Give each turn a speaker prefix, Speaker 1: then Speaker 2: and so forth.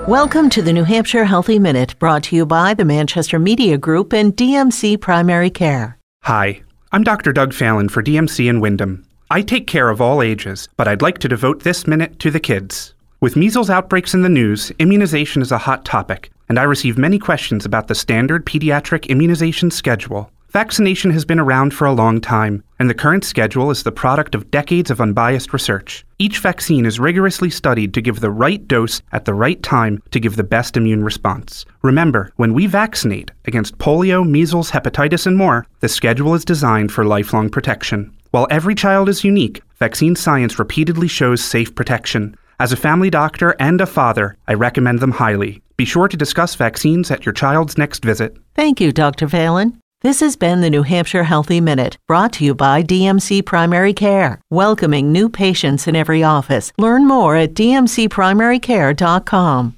Speaker 1: Welcome to the New Hampshire Healthy Minute, brought to you by the Manchester Media Group and DMC Primary Care.
Speaker 2: Hi, I'm Dr. Doug Fallon for DMC in Wyndham. I take care of all ages, but I'd like to devote this minute to the kids. With measles outbreaks in the news, immunization is a hot topic, and I receive many questions about the standard pediatric immunization schedule. Vaccination has been around for a long time, and the current schedule is the product of decades of unbiased research. Each vaccine is rigorously studied to give the right dose at the right time to give the best immune response. Remember, when we vaccinate against polio, measles, hepatitis, and more, the schedule is designed for lifelong protection. While every child is unique, vaccine science repeatedly shows safe protection. As a family doctor and a father, I recommend them highly. Be sure to discuss vaccines at your child's next visit.
Speaker 1: Thank you, Dr. Fallon. This has been the New Hampshire Healthy Minute, brought to you by DMC Primary Care, welcoming new patients in every office. Learn more at dmcprimarycare.com.